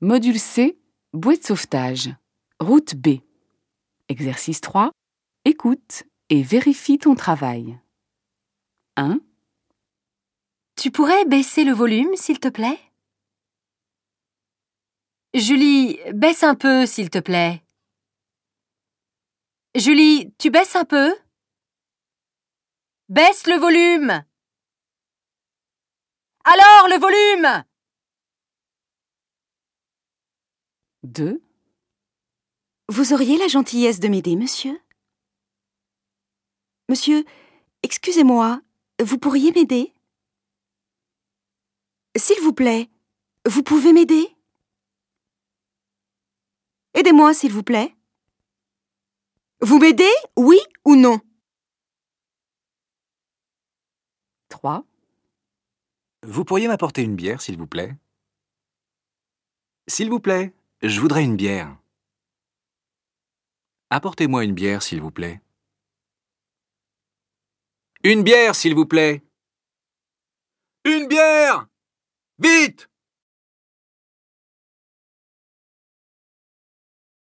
Module C, bouée de sauvetage. Route B. Exercice 3. Écoute et vérifie ton travail. 1. Tu pourrais baisser le volume, s'il te plaît? Julie, baisse un peu, s'il te plaît. Julie, tu baisses un peu? Baisse le volume! Alors, le volume! 2. Vous auriez la gentillesse de m'aider, monsieur? Monsieur, excusez-moi, vous pourriez m'aider? S'il vous plaît, vous pouvez m'aider? Aidez-moi, s'il vous plaît. Vous m'aidez, oui ou non? 3. Vous pourriez m'apporter une bière, s'il vous plaît? S'il vous plaît, je voudrais une bière. Apportez-moi une bière, s'il vous plaît. Une bière, s'il vous plaît. Une bière! Vite!